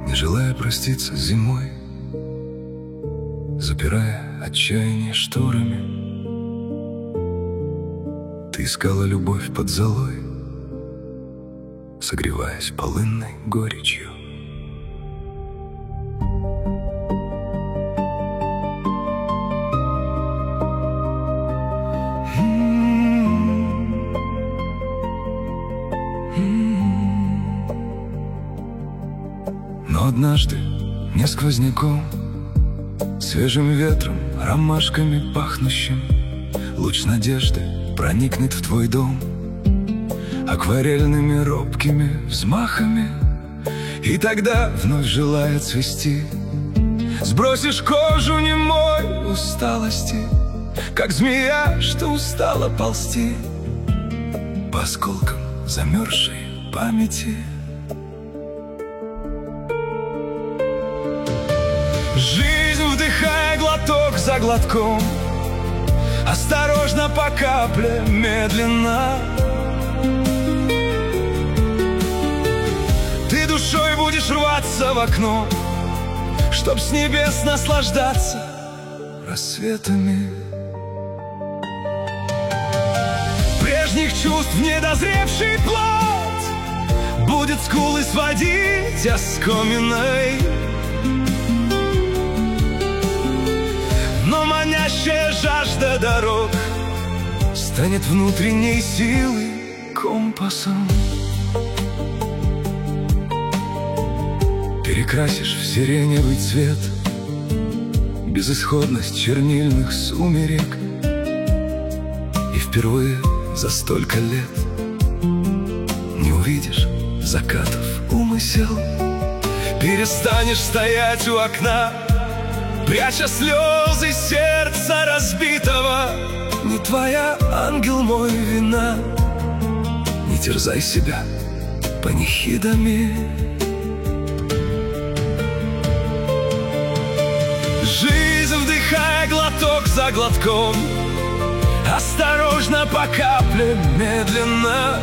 не желая проститься с зимой, запирая отчаяние шторами. Ты искала любовь под золой, согреваясь полынной горечью. Но однажды не сквозняком, свежим ветром, ромашками пахнущим, луч надежды проникнет в твой дом акварельными робкими взмахами, и тогда вновь желая цвести, сбросишь кожу немой усталости, как змея, что устала ползти по осколкам замерзшей памяти. Жизнь, вдыхая глоток за глотком, осторожно по капле, медленно. Ты душой будешь рваться в окно, чтоб с небес наслаждаться рассветами. Прежних чувств недозревший плод будет скулы сводить оскоменной, но манящая жажда дорог станет внутренней силой компасом. Перекрасишь в сиреневый цвет безысходность чернильных сумерек, и впервые за столько лет не увидишь закатов умысел. Перестанешь стоять у окна, пряча слезы сердца разбитого. Не твоя, ангел мой, вина, не терзай себя панихидами. Жизнь, вдыхая глоток за глотком, осторожно по капле, медленно.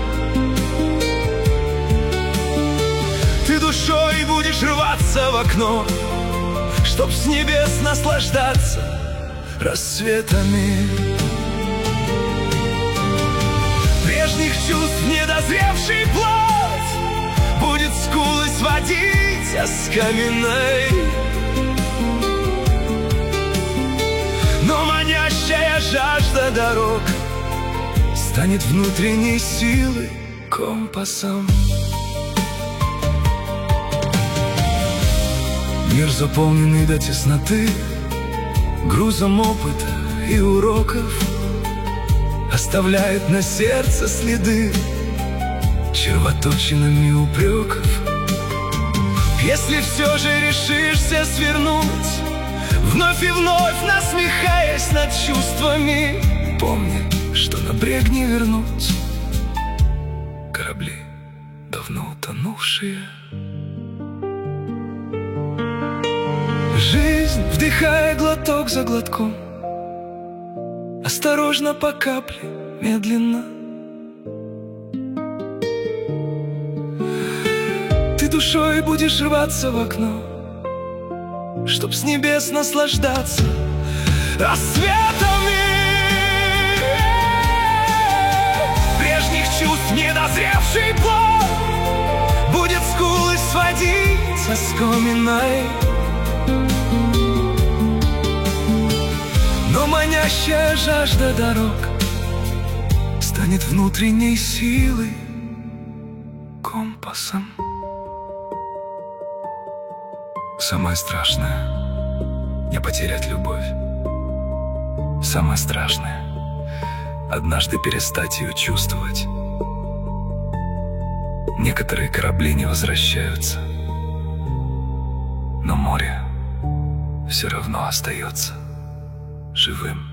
Ты душой будешь рваться в окно, чтоб с небес наслаждаться рассветами. Прежних чувств недозревший плод будет скулы сводить оскаменной, но манящая жажда дорог станет внутренней силой компасом. Мир, заполненный до тесноты грузом опыта и уроков, оставляет на сердце следы червоточинами упреков. Если все же решишься свернуть, вновь и вновь насмехаясь над чувствами, помни, что на брег не вернуть корабли, давно утонувшие. Жизнь, вдыхая глоток за глотком, осторожно по капле, медленно. Ты душой будешь рваться в окно, чтоб с небес наслаждаться рассветами. Прежних чувств недозревший плод будет скулы сводить оскоменной, но манящая жажда дорог станет внутренней силой компасом. Самое страшное — не потерять любовь. Самое страшное — однажды перестать ее чувствовать. Некоторые корабли не возвращаются, но море все равно остается живым.